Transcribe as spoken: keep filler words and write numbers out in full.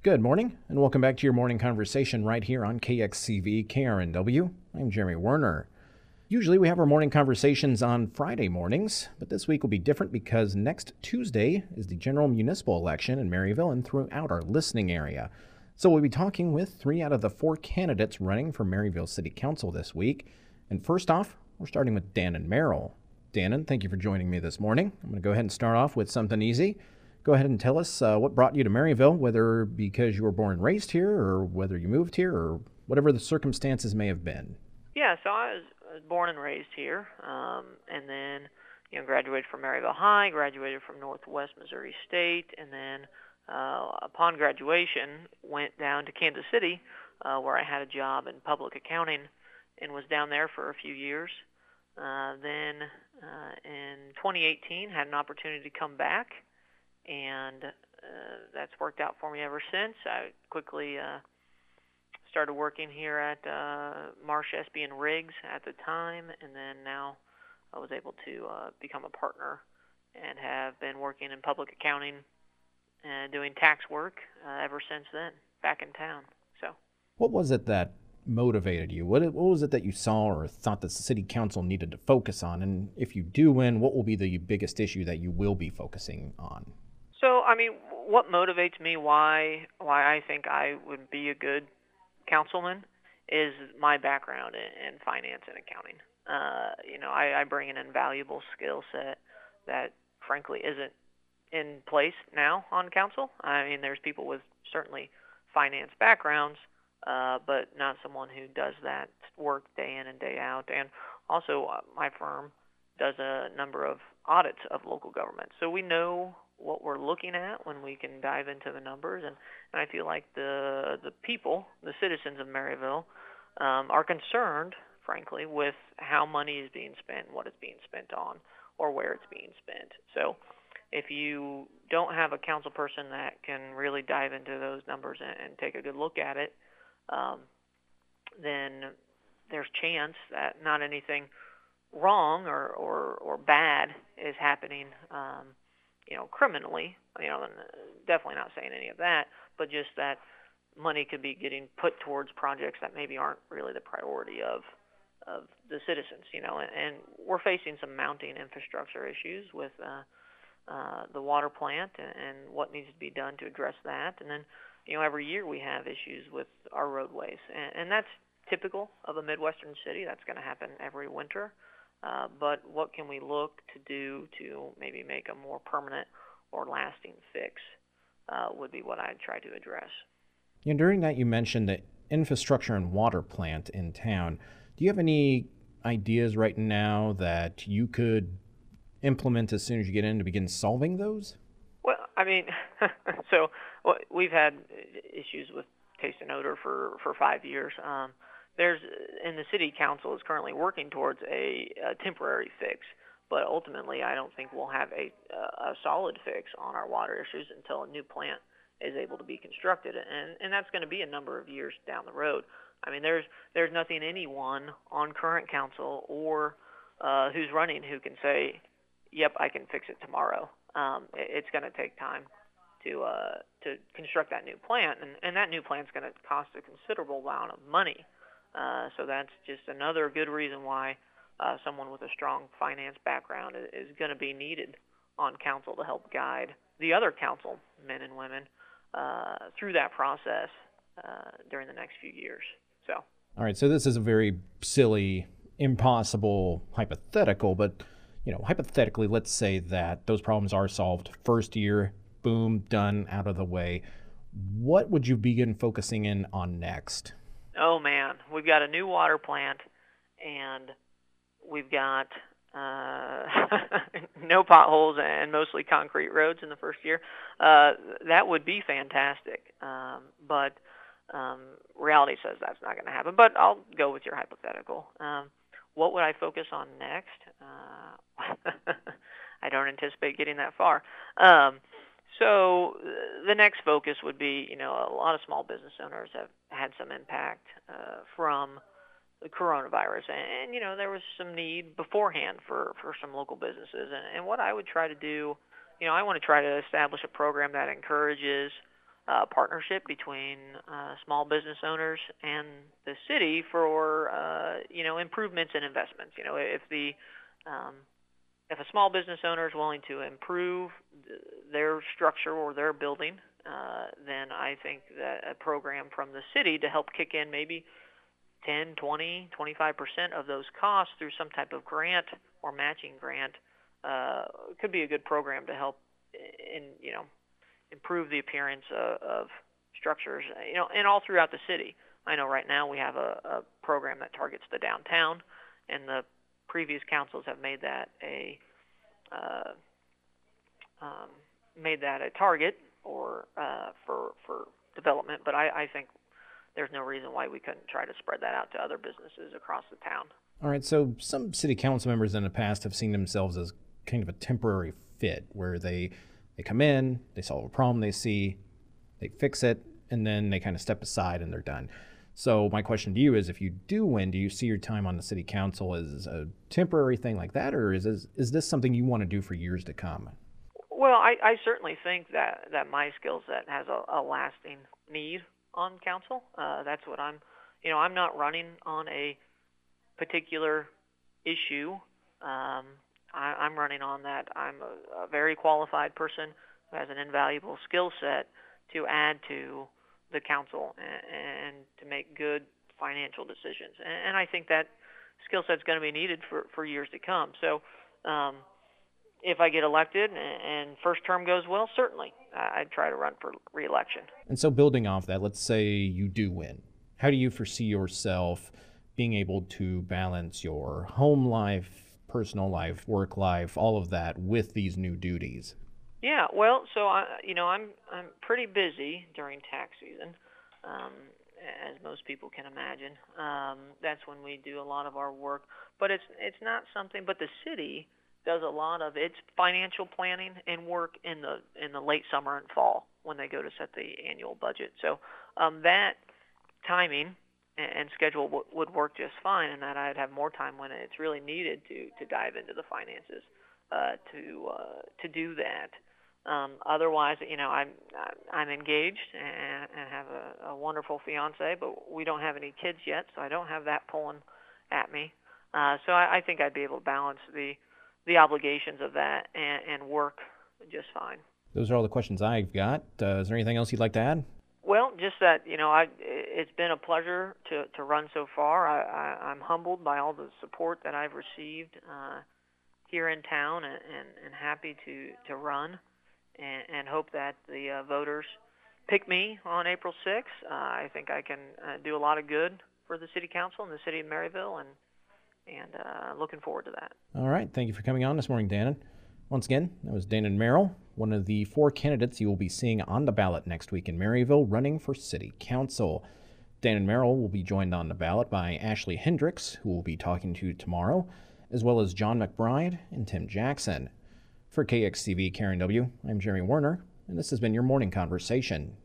Good morning, and welcome back to your morning conversation right here on K X C V K R N W. I'm Jeremy Werner. Usually we have our morning conversations on Friday mornings, but this week will be different because next Tuesday is the general municipal election in Maryville and throughout our listening area. So we'll be talking with three out of the four candidates running for Maryville City Council this week. And first off, we're starting with Dannon Merrill. Dannon, thank you for joining me this morning. I'm going to go ahead and start off with something easy. Go ahead and tell us uh, what brought you to Maryville, whether because you were born and raised here or whether you moved here or whatever the circumstances may have been. Yeah, so I was, I was born and raised here, um, and then you know graduated from Maryville High, graduated from Northwest Missouri State, and then uh, upon graduation went down to Kansas City, uh, where I had a job in public accounting, and was down there for a few years. Uh, then uh, in twenty eighteen, had an opportunity to come back. And uh, that's worked out for me ever since. I quickly uh, started working here at uh, Marsh, Espy and Riggs at the time, and then now I was able to uh, become a partner and have been working in public accounting and doing tax work uh, ever since then, back in town. So, what was it that motivated you? What, what was it that you saw or thought that the city council needed to focus on? And if you do win, what will be the biggest issue that you will be focusing on? So, I mean, what motivates me, why why I think I would be a good councilman, is my background in, in finance and accounting. Uh, you know, I, I bring an invaluable skill set that, frankly, isn't in place now on council. I mean, there's people with certainly finance backgrounds, uh, but not someone who does that work day in and day out. And also, uh, my firm does a number of audits of local government. So we know what we're looking at when we can dive into the numbers, and, and I feel like the the people, the citizens of Maryville, um, are concerned, frankly, with how money is being spent, what it's being spent on, or where it's being spent. So if you don't have a council person that can really dive into those numbers and, and take a good look at it, um, then there's chance that not anything wrong or, or, or bad is happening um, you know, criminally, you know, definitely not saying any of that, but just that money could be getting put towards projects that maybe aren't really the priority of of the citizens, you know, and, and we're facing some mounting infrastructure issues with uh, uh, the water plant and, and what needs to be done to address that. And then, you know, every year we have issues with our roadways, and, and that's typical of a Midwestern city. That's going to happen every winter. Uh, but what can we look to do to maybe make a more permanent or lasting fix uh, would be what I'd try to address. And during that, you mentioned the infrastructure and water plant in town. Do you have any ideas right now that you could implement as soon as you get in to begin solving those? Well, I mean, so well, we've had issues with taste and odor for, for five years. Um, There's, and the city council is currently working towards a, a temporary fix, but ultimately I don't think we'll have a, a solid fix on our water issues until a new plant is able to be constructed, and, and that's going to be a number of years down the road. I mean, there's there's nothing anyone on current council or uh, who's running who can say, yep, I can fix it tomorrow. Um, it, it's going to take time to uh, to construct that new plant, and, and that new plant's going to cost a considerable amount of money. Uh, so that's just another good reason why uh, someone with a strong finance background is, is going to be needed on council to help guide the other council men and women uh, through that process uh, during the next few years. So, all right. So this is a very silly, impossible hypothetical, but you know, hypothetically, let's say that those problems are solved first year, boom, done, out of the way. What would you begin focusing in on next? Oh, man, we've got a new water plant, and we've got uh, no potholes and mostly concrete roads in the first year. Uh, that would be fantastic, um, but um, reality says that's not going to happen. But I'll go with your hypothetical. Um, what would I focus on next? Uh, I don't anticipate getting that far. Um, So the next focus would be, you know, a lot of small business owners have had some impact uh, from the coronavirus, and, and you know there was some need beforehand for, for some local businesses. And, and what I would try to do, you know, I want to try to establish a program that encourages uh, partnership between uh, small business owners and the city for uh, you know improvements and investments. You know, if the um, if a small business owner is willing to improve th- their structure or their building, uh, then I think that a program from the city to help kick in maybe ten, twenty, twenty-five percent of those costs through some type of grant or matching grant uh, could be a good program to help in you know improve the appearance of, of structures, you know, and all throughout the city. I know right now we have a, a program that targets the downtown, and the previous councils have made that a uh, um, made that a target or uh, for for development. But I, I think there's no reason why we couldn't try to spread that out to other businesses across the town. All right, so some city council members in the past have seen themselves as kind of a temporary fit where they They come in, they solve a problem they see, they fix it, and then they kind of step aside and they're done. So my question to you is, if you do win, do you see your time on the city council as a temporary thing like that, or is this, is this something you want to do for years to come? Well, I, I certainly think that, that my skill set has a, a lasting need on council. Uh, that's what I'm, you know, I'm not running on a particular issue. Um, I, I'm running on that I'm a, a very qualified person who has an invaluable skill set to add to the council and, and to make good financial decisions. And, and I think that skill set's going to be needed for, for years to come. So um, if I get elected and, and first term goes well, certainly I'd try to run for re-election. And so building off that, let's say you do win. How do you foresee yourself being able to balance your home life, personal life, work life, all of that with these new duties? Yeah, well, so I, you know, I'm I'm pretty busy during tax season, um, as most people can imagine. Um, that's when we do a lot of our work, but it's it's not something. But the city does a lot of its financial planning and work in the in the late summer and fall when they go to set the annual budget. So um, that timing and schedule w- would work just fine, and that I'd have more time when it's really needed to, to dive into the finances uh, to uh, to do that. Um, otherwise, you know, I'm I'm engaged and, and have a, a wonderful fiance, but we don't have any kids yet, so I don't have that pulling at me. Uh, so I, I think I'd be able to balance the the obligations of that and, and work just fine. Those are all the questions I've got. Uh, is there anything else you'd like to add? Well, just that, you know, I, it's been a pleasure to, to run so far. I, I, I'm humbled by all the support that I've received uh, here in town, and, and, and happy to, to run, and, and hope that the uh, voters pick me on April sixth. Uh, I think I can uh, do a lot of good for the city council and the city of Maryville, and and uh, looking forward to that. All right. Thank you for coming on this morning, Dannon. Once again, that was Dannon Merrill, one of the four candidates you will be seeing on the ballot next week in Maryville running for city council. Dannon Merrill will be joined on the ballot by Ashley Hendricks, who we'll be talking to tomorrow, as well as John McBride and Tim Jackson. For K X C V K R N W, I'm Jeremy Werner, and this has been your Morning Conversation.